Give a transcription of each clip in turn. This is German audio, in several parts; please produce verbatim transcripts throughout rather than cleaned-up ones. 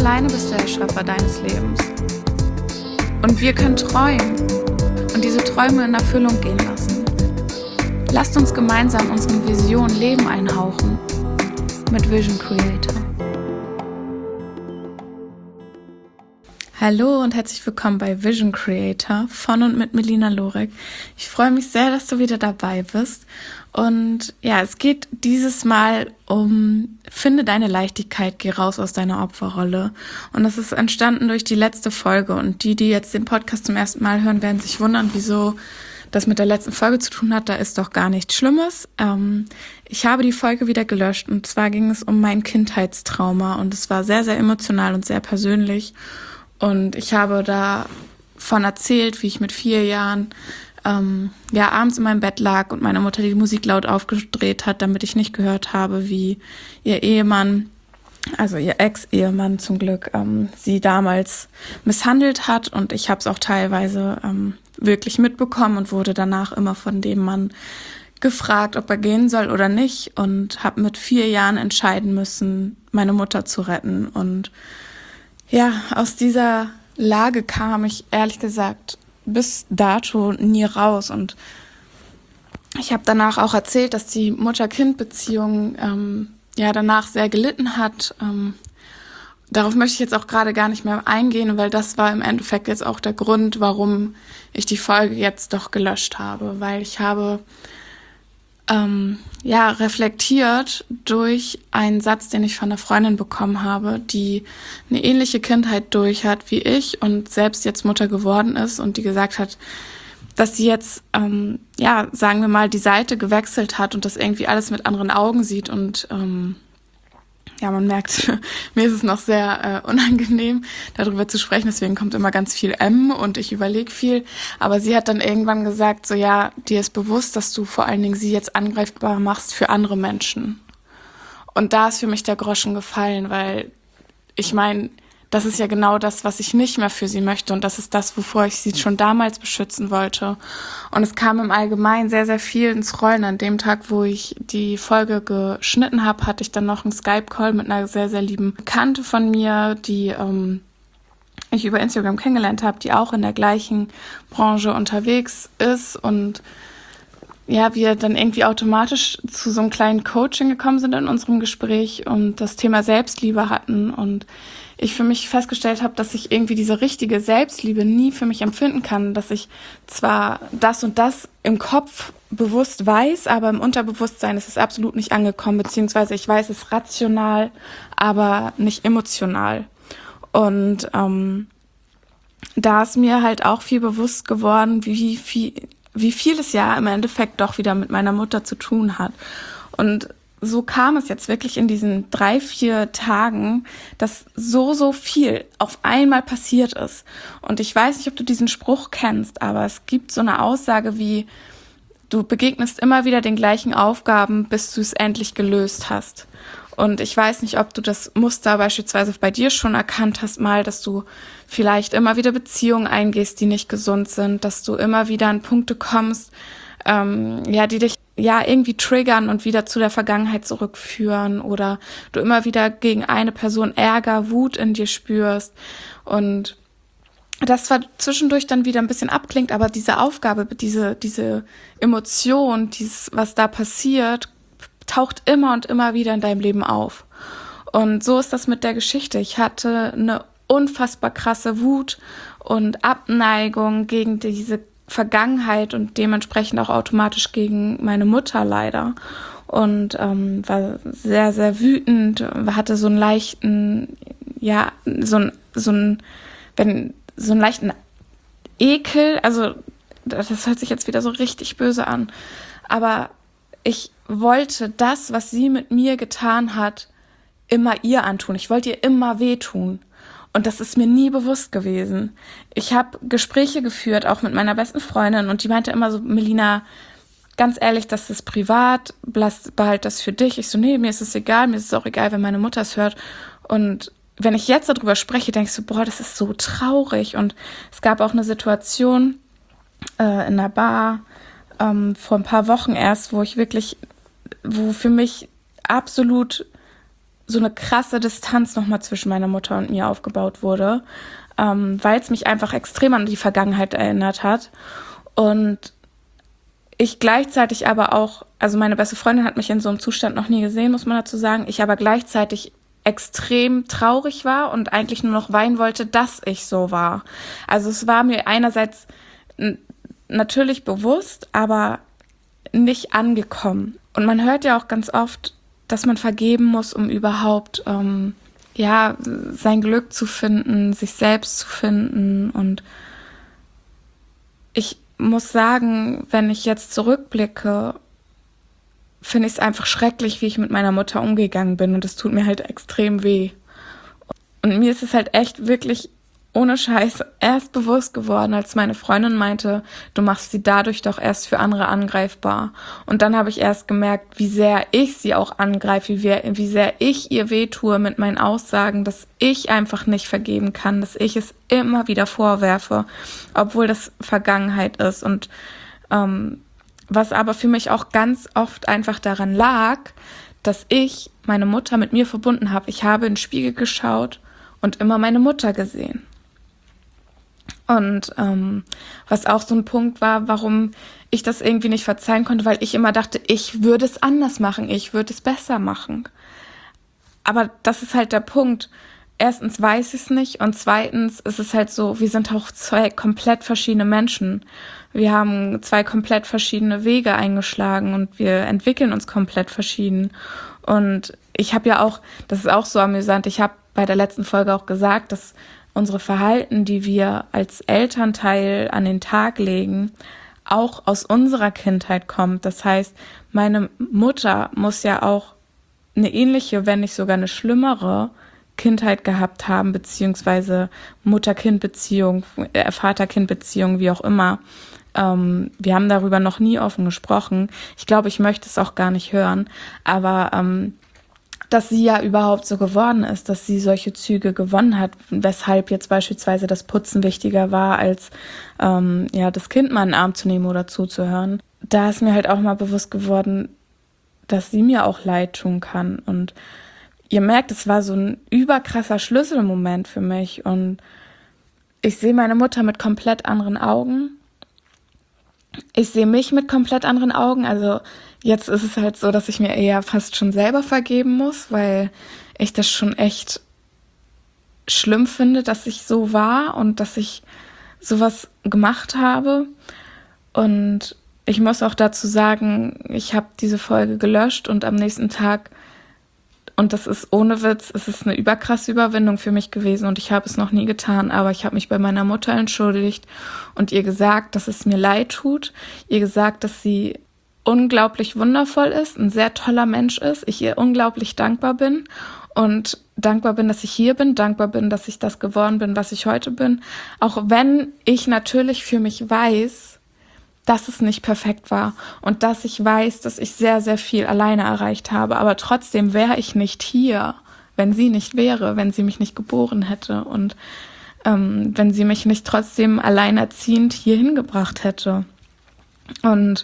alleine bist der Schöpfer deines Lebens. Und wir können träumen und diese Träume in Erfüllung gehen lassen. Lasst uns gemeinsam unseren Visionen Leben einhauchen mit Vision Creator. Hallo und herzlich willkommen bei Vision Creator von und mit Melina Lorek. Ich freue mich sehr, dass du wieder dabei bist. Und ja, es geht dieses Mal um finde deine Leichtigkeit, geh raus aus deiner Opferrolle. Und das ist entstanden durch die letzte Folge. Und die, die jetzt den Podcast zum ersten Mal hören, werden sich wundern, wieso das mit der letzten Folge zu tun hat. Da ist doch gar nichts Schlimmes. Ähm, ich habe die Folge wieder gelöscht. Und zwar ging es um mein Kindheitstrauma. Und es war sehr, sehr emotional und sehr persönlich. Und ich habe davon erzählt, wie ich mit vier Jahren ähm, ja abends in meinem Bett lag und meine Mutter die Musik laut aufgedreht hat, damit ich nicht gehört habe, wie ihr Ehemann, also ihr Ex-Ehemann zum Glück, ähm, sie damals misshandelt hat. Und ich habe es auch teilweise ähm, wirklich mitbekommen und wurde danach immer von dem Mann gefragt, ob er gehen soll oder nicht. Und habe mit vier Jahren entscheiden müssen, meine Mutter zu retten. Und ja, aus dieser Lage kam ich ehrlich gesagt bis dato nie raus. Und ich habe danach auch erzählt, dass die Mutter-Kind-Beziehung ähm, ja danach sehr gelitten hat. Ähm, darauf möchte ich jetzt auch gerade gar nicht mehr eingehen, weil das war im Endeffekt jetzt auch der Grund, warum ich die Folge jetzt doch gelöscht habe. Weil ich habe ähm, ja reflektiert durch einen Satz, den ich von einer Freundin bekommen habe, die eine ähnliche Kindheit durch hat wie ich und selbst jetzt Mutter geworden ist und die gesagt hat, dass sie jetzt, ähm, ja, sagen wir mal, die Seite gewechselt hat und das irgendwie alles mit anderen Augen sieht und ähm, ja, man merkt, mir ist es noch sehr äh, unangenehm, darüber zu sprechen, deswegen kommt immer ganz viel M und ich überlege viel, aber sie hat dann irgendwann gesagt, so ja, dir ist bewusst, dass du vor allen Dingen sie jetzt angreifbar machst für andere Menschen. Und da ist für mich der Groschen gefallen, weil ich meine, das ist ja genau das, was ich nicht mehr für sie möchte und das ist das, wovor ich sie schon damals beschützen wollte. Und es kam im Allgemeinen sehr, sehr viel ins Rollen. An dem Tag, wo ich die Folge geschnitten habe, hatte ich dann noch einen Skype-Call mit einer sehr, sehr lieben Bekannte von mir, die ähm, ich über Instagram kennengelernt habe, die auch in der gleichen Branche unterwegs ist und ja, wir dann irgendwie automatisch zu so einem kleinen Coaching gekommen sind in unserem Gespräch und das Thema Selbstliebe hatten und ich für mich festgestellt habe, dass ich irgendwie diese richtige Selbstliebe nie für mich empfinden kann, dass ich zwar das und das im Kopf bewusst weiß, aber im Unterbewusstsein ist es absolut nicht angekommen, beziehungsweise ich weiß es rational, aber nicht emotional. Und ähm, da ist mir halt auch viel bewusst geworden, wie viel, wie viel es ja im Endeffekt doch wieder mit meiner Mutter zu tun hat. Und so kam es jetzt wirklich in diesen drei, vier Tagen, dass so, so viel auf einmal passiert ist. Und ich weiß nicht, ob du diesen Spruch kennst, aber es gibt so eine Aussage wie, du begegnest immer wieder den gleichen Aufgaben, bis du es endlich gelöst hast. Und ich weiß nicht, ob du das Muster beispielsweise bei dir schon erkannt hast, mal, dass du vielleicht immer wieder Beziehungen eingehst, die nicht gesund sind, dass du immer wieder an Punkte kommst, ähm, ja, die dich ja irgendwie triggern und wieder zu der Vergangenheit zurückführen oder du immer wieder gegen eine Person Ärger, Wut in dir spürst und das zwar zwischendurch dann wieder ein bisschen abklingt, aber diese Aufgabe, diese diese Emotion, dieses, was da passiert, taucht immer und immer wieder in deinem Leben auf. Und so ist das mit der Geschichte. Ich hatte eine unfassbar krasse Wut und Abneigung gegen diese Vergangenheit und dementsprechend auch automatisch gegen meine Mutter leider und ähm, war sehr, sehr wütend, hatte so einen leichten, ja, so ein, so ein, wenn, so einen leichten Ekel, also das hört sich jetzt wieder so richtig böse an, aber ich wollte das, was sie mit mir getan hat, immer ihr antun. Ich wollte ihr immer wehtun. Und das ist mir nie bewusst gewesen. Ich habe Gespräche geführt, auch mit meiner besten Freundin, und die meinte immer so, Melina, ganz ehrlich, das ist privat, behalt das für dich. Ich so, nee, mir ist es egal, mir ist es auch egal, wenn meine Mutter es hört. Und wenn ich jetzt darüber spreche, denke ich so, boah, das ist so traurig. Und es gab auch eine Situation äh, in einer Bar ähm, vor ein paar Wochen erst, wo ich wirklich, wo für mich absolut so eine krasse Distanz nochmal zwischen meiner Mutter und mir aufgebaut wurde, ähm, weil es mich einfach extrem an die Vergangenheit erinnert hat. Und ich gleichzeitig aber auch, also meine beste Freundin hat mich in so einem Zustand noch nie gesehen, muss man dazu sagen, ich aber gleichzeitig extrem traurig war und eigentlich nur noch weinen wollte, dass ich so war. Also es war mir einerseits n- natürlich bewusst, aber nicht angekommen. Und man hört ja auch ganz oft, dass man vergeben muss, um überhaupt ähm, ja sein Glück zu finden, sich selbst zu finden. Und ich muss sagen, wenn ich jetzt zurückblicke, finde ich es einfach schrecklich, wie ich mit meiner Mutter umgegangen bin. Und es tut mir halt extrem weh. Und mir ist es halt echt wirklich ohne Scheiß erst bewusst geworden, als meine Freundin meinte, du machst sie dadurch doch erst für andere angreifbar. Und dann habe ich erst gemerkt, wie sehr ich sie auch angreife, wie, wie sehr ich ihr wehtue mit meinen Aussagen, dass ich einfach nicht vergeben kann, dass ich es immer wieder vorwerfe, obwohl das Vergangenheit ist. Und ähm, was aber für mich auch ganz oft einfach daran lag, dass ich meine Mutter mit mir verbunden habe. Ich habe in den Spiegel geschaut und immer meine Mutter gesehen. Und ähm, was auch so ein Punkt war, warum ich das irgendwie nicht verzeihen konnte, weil ich immer dachte, ich würde es anders machen, ich würde es besser machen. Aber das ist halt der Punkt. Erstens weiß ich es nicht und zweitens ist es halt so, wir sind auch zwei komplett verschiedene Menschen. Wir haben zwei komplett verschiedene Wege eingeschlagen und wir entwickeln uns komplett verschieden. Und ich habe ja auch, das ist auch so amüsant, ich habe bei der letzten Folge auch gesagt, dass unsere Verhalten, die wir als Elternteil an den Tag legen, auch aus unserer Kindheit kommt. Das heißt, meine Mutter muss ja auch eine ähnliche, wenn nicht sogar eine schlimmere Kindheit gehabt haben, beziehungsweise Mutter-Kind-Beziehung, äh, Vater-Kind-Beziehung, wie auch immer. Ähm, wir haben darüber noch nie offen gesprochen. Ich glaube, ich möchte es auch gar nicht hören, aber ähm, dass sie ja überhaupt so geworden ist, dass sie solche Züge gewonnen hat, weshalb jetzt beispielsweise das Putzen wichtiger war, als ähm, ja das Kind mal in den Arm zu nehmen oder zuzuhören. Da ist mir halt auch mal bewusst geworden, dass sie mir auch leid tun kann. Und ihr merkt, es war so ein überkrasser Schlüsselmoment für mich. Und ich sehe meine Mutter mit komplett anderen Augen. Ich sehe mich mit komplett anderen Augen. Also jetzt ist es halt so, dass ich mir eher fast schon selber vergeben muss, weil ich das schon echt schlimm finde, dass ich so war und dass ich sowas gemacht habe. Und ich muss auch dazu sagen, ich habe diese Folge gelöscht und am nächsten Tag, und das ist ohne Witz, es ist eine überkrasse Überwindung für mich gewesen und ich habe es noch nie getan, aber ich habe mich bei meiner Mutter entschuldigt und ihr gesagt, dass es mir leid tut, ihr gesagt, dass sie unglaublich wundervoll ist, ein sehr toller Mensch ist, ich ihr unglaublich dankbar bin und dankbar bin, dass ich hier bin, dankbar bin, dass ich das geworden bin, was ich heute bin, auch wenn ich natürlich für mich weiß, dass es nicht perfekt war und dass ich weiß, dass ich sehr, sehr viel alleine erreicht habe. Aber trotzdem wäre ich nicht hier, wenn sie nicht wäre, wenn sie mich nicht geboren hätte und ähm, wenn sie mich nicht trotzdem alleinerziehend hierhin gebracht hätte. Und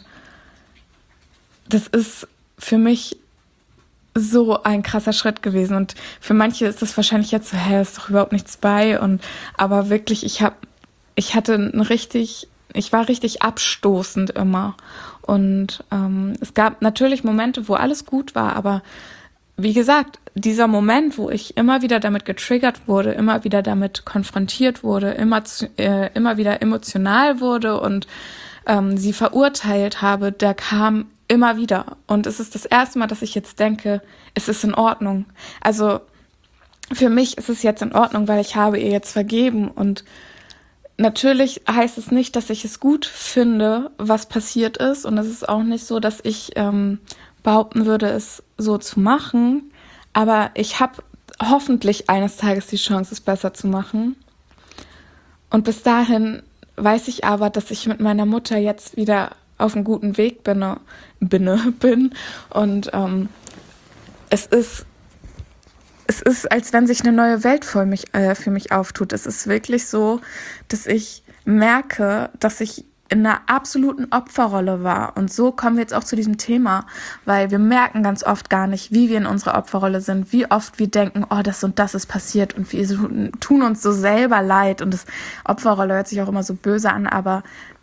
das ist für mich so ein krasser Schritt gewesen. Und für manche ist das wahrscheinlich jetzt so, hä, ist doch überhaupt nichts bei. Und aber wirklich, ich habe, ich hatte ein richtig Ich war richtig abstoßend immer und ähm, es gab natürlich Momente, wo alles gut war, aber wie gesagt, dieser Moment, wo ich immer wieder damit getriggert wurde, immer wieder damit konfrontiert wurde, immer, zu, äh, immer wieder emotional wurde und ähm, sie verurteilt habe, der kam immer wieder. Und es ist das erste Mal, dass ich jetzt denke, es ist in Ordnung. Also für mich ist es jetzt in Ordnung, weil ich habe ihr jetzt vergeben und natürlich heißt es nicht, dass ich es gut finde, was passiert ist. Und es ist auch nicht so, dass ich ähm, behaupten würde, es so zu machen. Aber ich habe hoffentlich eines Tages die Chance, es besser zu machen. Und bis dahin weiß ich aber, dass ich mit meiner Mutter jetzt wieder auf einem guten Weg bin. bin, bin. Und ähm, es ist Es ist, als wenn sich eine neue Welt für mich, äh, für mich auftut. Es ist wirklich so, dass ich merke, dass ich in einer absoluten Opferrolle war. Und so kommen wir jetzt auch zu diesem Thema, weil wir merken ganz oft gar nicht, wie wir in unserer Opferrolle sind, wie oft wir denken, oh, das und das ist passiert und wir tun uns so selber leid. Und das Opferrolle hört sich auch immer so böse an, aber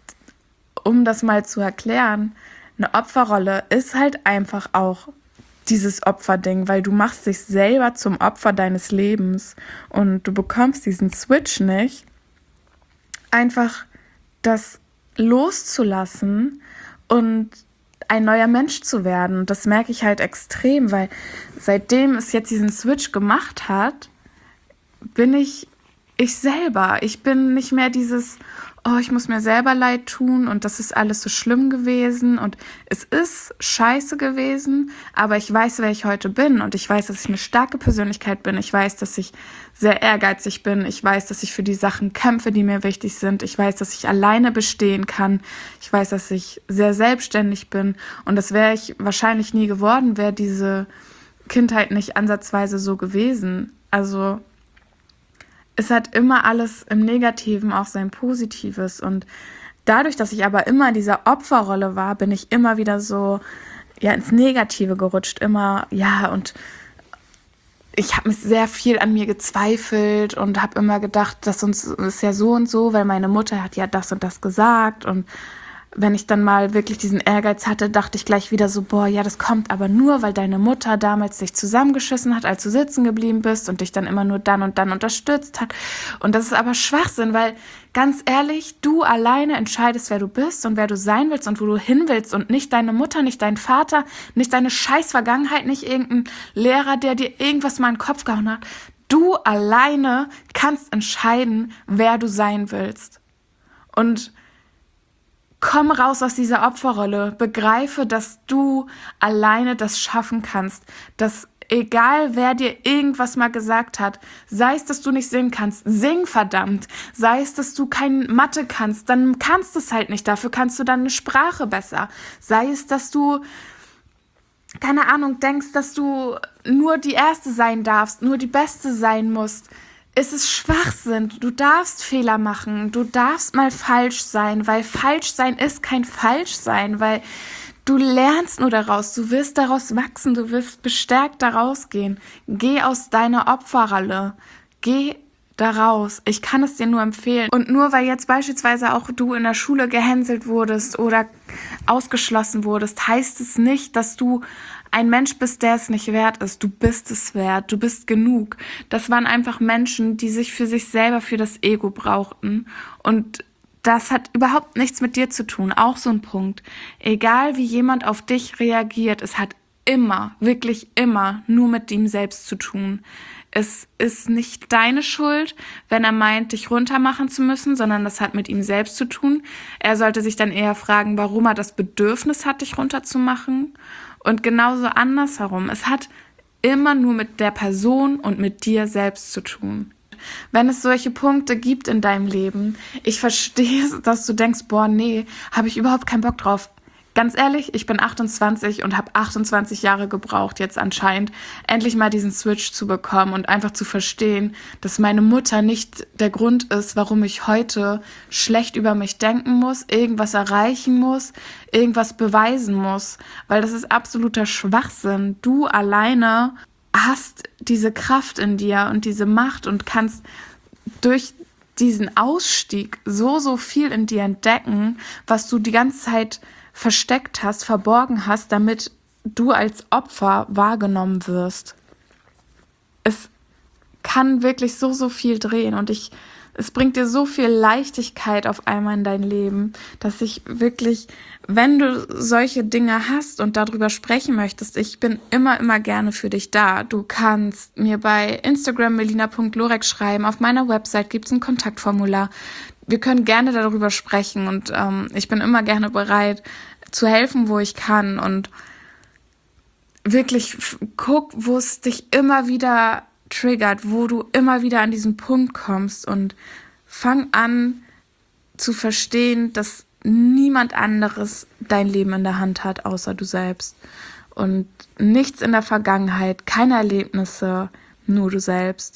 um das mal zu erklären, eine Opferrolle ist halt einfach auch dieses Opferding, weil du machst dich selber zum Opfer deines Lebens und du bekommst diesen Switch nicht, einfach das loszulassen und ein neuer Mensch zu werden. Und das merke ich halt extrem, weil seitdem es jetzt diesen Switch gemacht hat, bin ich ich selber. Ich bin nicht mehr dieses, oh, ich muss mir selber leid tun und das ist alles so schlimm gewesen und es ist scheiße gewesen, aber ich weiß, wer ich heute bin und ich weiß, dass ich eine starke Persönlichkeit bin. Ich weiß, dass ich sehr ehrgeizig bin. Ich weiß, dass ich für die Sachen kämpfe, die mir wichtig sind. Ich weiß, dass ich alleine bestehen kann. Ich weiß, dass ich sehr selbstständig bin und das wäre ich wahrscheinlich nie geworden, wäre diese Kindheit nicht ansatzweise so gewesen. Also es hat immer alles im Negativen auch sein Positives und dadurch, dass ich aber immer in dieser Opferrolle war, bin ich immer wieder so ja ins Negative gerutscht, immer ja und ich habe mich sehr viel an mir gezweifelt und habe immer gedacht, das ist ja so und so, weil meine Mutter hat ja das und das gesagt und wenn ich dann mal wirklich diesen Ehrgeiz hatte, dachte ich gleich wieder so, boah, ja, das kommt aber nur, weil deine Mutter damals dich zusammengeschissen hat, als du sitzen geblieben bist und dich dann immer nur dann und dann unterstützt hat. Und das ist aber Schwachsinn, weil ganz ehrlich, du alleine entscheidest, wer du bist und wer du sein willst und wo du hin willst und nicht deine Mutter, nicht dein Vater, nicht deine scheiß Vergangenheit, nicht irgendein Lehrer, der dir irgendwas mal in den Kopf gehauen hat. Du alleine kannst entscheiden, wer du sein willst. Und komm raus aus dieser Opferrolle, begreife, dass du alleine das schaffen kannst, dass egal wer dir irgendwas mal gesagt hat, sei es, dass du nicht singen kannst, sing verdammt, sei es, dass du kein Mathe kannst, dann kannst du es halt nicht, dafür kannst du dann eine Sprache besser, sei es, dass du keine Ahnung, denkst, dass du nur die Erste sein darfst, nur die Beste sein musst. Es ist Schwachsinn. Du darfst Fehler machen. Du darfst mal falsch sein, weil falsch sein ist kein falsch sein, weil du lernst nur daraus. Du wirst daraus wachsen. Du wirst bestärkt daraus gehen. Geh aus deiner Opferrolle. Geh daraus. Ich kann es dir nur empfehlen. Und nur weil jetzt beispielsweise auch du in der Schule gehänselt wurdest oder ausgeschlossen wurdest, heißt es nicht, dass du ein Mensch bist, der es nicht wert ist. Du bist es wert. Du bist genug. Das waren einfach Menschen, die sich für sich selber, für das Ego brauchten. Und das hat überhaupt nichts mit dir zu tun. Auch so ein Punkt. Egal wie jemand auf dich reagiert, es hat immer, wirklich immer nur mit ihm selbst zu tun. Es ist nicht deine Schuld, wenn er meint, dich runtermachen zu müssen, sondern das hat mit ihm selbst zu tun. Er sollte sich dann eher fragen, warum er das Bedürfnis hat, dich runterzumachen. Und genauso andersherum. Es hat immer nur mit der Person und mit dir selbst zu tun. Wenn es solche Punkte gibt in deinem Leben, ich verstehe, dass du denkst, boah, nee, habe ich überhaupt keinen Bock drauf. Ganz ehrlich, ich bin achtundzwanzig und habe achtundzwanzig Jahre gebraucht, jetzt anscheinend endlich mal diesen Switch zu bekommen und einfach zu verstehen, dass meine Mutter nicht der Grund ist, warum ich heute schlecht über mich denken muss, irgendwas erreichen muss, irgendwas beweisen muss, weil das ist absoluter Schwachsinn. Du alleine hast diese Kraft in dir und diese Macht und kannst durch diesen Ausstieg so, so viel in dir entdecken, was du die ganze Zeit versteckt hast, verborgen hast, damit du als Opfer wahrgenommen wirst. Es kann wirklich so, so viel drehen und ich, es bringt dir so viel Leichtigkeit auf einmal in dein Leben, dass ich wirklich, wenn du solche Dinge hast und darüber sprechen möchtest, ich bin immer, immer gerne für dich da. Du kannst mir bei Instagram melina punkt lorek schreiben, auf meiner Website gibt es ein Kontaktformular. Wir können gerne darüber sprechen und ähm, ich bin immer gerne bereit zu helfen, wo ich kann und wirklich f- guck, wo es dich immer wieder triggert, wo du immer wieder an diesen Punkt kommst und fang an zu verstehen, dass niemand anderes dein Leben in der Hand hat, außer du selbst und nichts in der Vergangenheit, keine Erlebnisse, nur du selbst.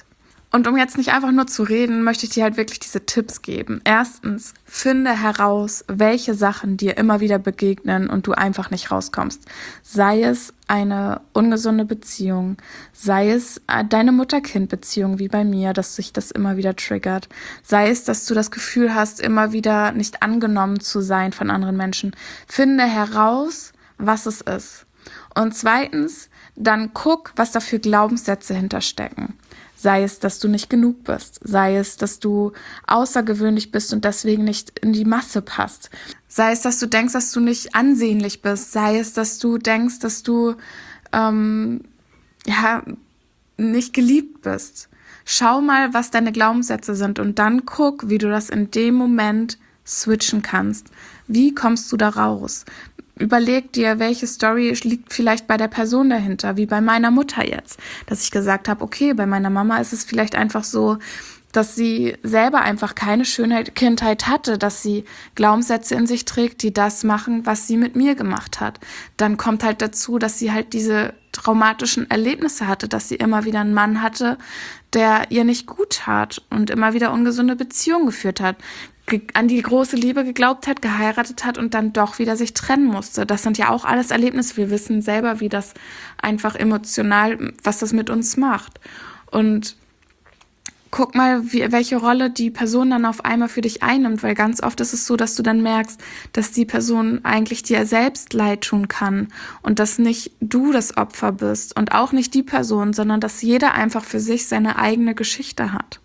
Und um jetzt nicht einfach nur zu reden, möchte ich dir halt wirklich diese Tipps geben. Erstens, finde heraus, welche Sachen dir immer wieder begegnen und du einfach nicht rauskommst. Sei es eine ungesunde Beziehung, sei es deine Mutter-Kind-Beziehung wie bei mir, dass sich das immer wieder triggert. Sei es, dass du das Gefühl hast, immer wieder nicht angenommen zu sein von anderen Menschen. Finde heraus, was es ist. Und zweitens, dann guck, was da für Glaubenssätze hinterstecken. Sei es, dass du nicht genug bist. Sei es, dass du außergewöhnlich bist und deswegen nicht in die Masse passt. Sei es, dass du denkst, dass du nicht ansehnlich bist. Sei es, dass du denkst, dass du ähm, ja nicht geliebt bist. Schau mal, was deine Glaubenssätze sind und dann guck, wie du das in dem Moment switchen kannst. Wie kommst du da raus? Überleg dir, welche Story liegt vielleicht bei der Person dahinter, wie bei meiner Mutter jetzt, dass ich gesagt habe, okay, bei meiner Mama ist es vielleicht einfach so, dass sie selber einfach keine schöne Kindheit hatte, dass sie Glaubenssätze in sich trägt, die das machen, was sie mit mir gemacht hat. Dann kommt halt dazu, dass sie halt diese traumatischen Erlebnisse hatte, dass sie immer wieder einen Mann hatte, der ihr nicht gut tat und immer wieder ungesunde Beziehungen geführt hat, an die große Liebe geglaubt hat, geheiratet hat und dann doch wieder sich trennen musste. Das sind ja auch alles Erlebnisse. Wir wissen selber, wie das einfach emotional, was das mit uns macht. Und guck mal, wie, welche Rolle die Person dann auf einmal für dich einnimmt, weil ganz oft ist es so, dass du dann merkst, dass die Person eigentlich dir selbst leid tun kann und dass nicht du das Opfer bist und auch nicht die Person, sondern dass jeder einfach für sich seine eigene Geschichte hat.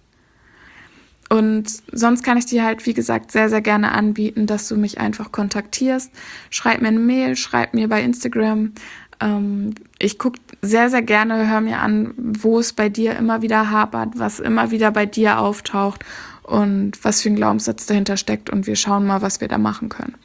Und sonst kann ich dir halt, wie gesagt, sehr, sehr gerne anbieten, dass du mich einfach kontaktierst. Schreib mir eine Mail, schreib mir bei Instagram. Ähm, ich gucke sehr, sehr gerne, hör mir an, wo es bei dir immer wieder hapert, was immer wieder bei dir auftaucht und was für ein Glaubenssatz dahinter steckt. Und wir schauen mal, was wir da machen können.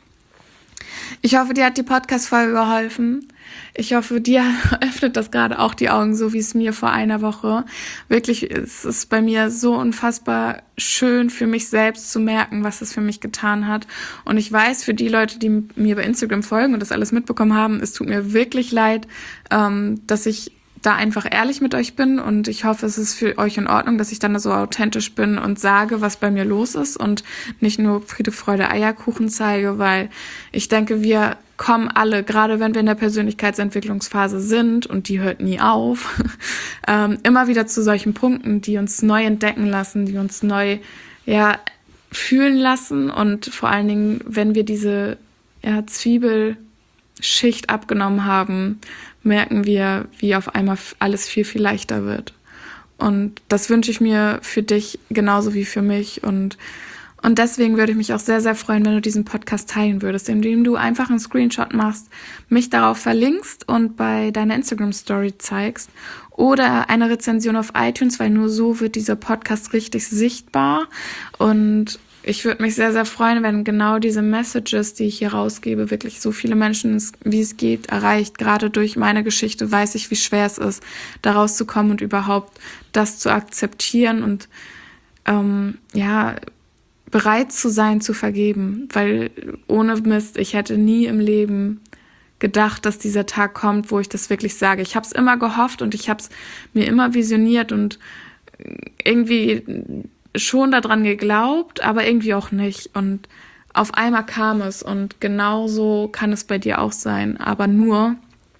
Ich hoffe, dir hat die Podcast-Folge geholfen. Ich hoffe, dir öffnet das gerade auch die Augen, so wie es mir vor einer Woche. Wirklich, es ist bei mir so unfassbar schön für mich selbst zu merken, was es für mich getan hat. Und ich weiß, für die Leute, die mir bei Instagram folgen und das alles mitbekommen haben, es tut mir wirklich leid, ähm, dass ich da einfach ehrlich mit euch bin und ich hoffe, es ist für euch in Ordnung, dass ich dann so authentisch bin und sage, was bei mir los ist und nicht nur Friede, Freude, Eierkuchen zeige, weil ich denke, wir kommen alle, gerade wenn wir in der Persönlichkeitsentwicklungsphase sind und die hört nie auf, ähm, immer wieder zu solchen Punkten, die uns neu entdecken lassen, die uns neu ja fühlen lassen und vor allen Dingen, wenn wir diese ja, Zwiebelschicht abgenommen haben, merken wir, wie auf einmal alles viel, viel leichter wird. Und das wünsche ich mir für dich genauso wie für mich. Und, und deswegen würde ich mich auch sehr, sehr freuen, wenn du diesen Podcast teilen würdest, indem du einfach einen Screenshot machst, mich darauf verlinkst und bei deiner Instagram-Story zeigst oder eine Rezension auf iTunes, weil nur so wird dieser Podcast richtig sichtbar. Und ich würde mich sehr, sehr freuen, wenn genau diese Messages, die ich hier rausgebe, wirklich so viele Menschen, wie es geht, erreicht. Gerade durch meine Geschichte weiß ich, wie schwer es ist, da rauszukommen und überhaupt das zu akzeptieren und ähm, ja bereit zu sein, zu vergeben. Weil ohne Mist, ich hätte nie im Leben gedacht, dass dieser Tag kommt, wo ich das wirklich sage. Ich habe es immer gehofft und ich habe es mir immer visioniert und irgendwie schon daran geglaubt, aber irgendwie auch nicht. Und auf einmal kam es und genauso kann es bei dir auch sein, aber nur,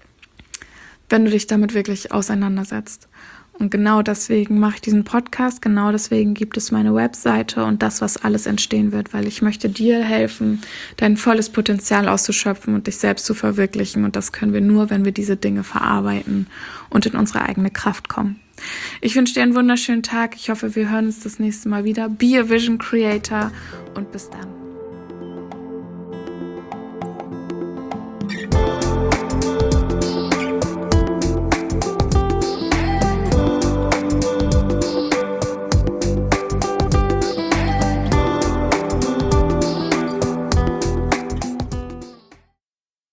wenn du dich damit wirklich auseinandersetzt. Und genau deswegen mache ich diesen Podcast, genau deswegen gibt es meine Webseite und das, was alles entstehen wird, weil ich möchte dir helfen, dein volles Potenzial auszuschöpfen und dich selbst zu verwirklichen. Und das können wir nur, wenn wir diese Dinge verarbeiten und in unsere eigene Kraft kommen. Ich wünsche dir einen wunderschönen Tag. Ich hoffe, wir hören uns das nächste Mal wieder. Be a Vision Creator und bis dann.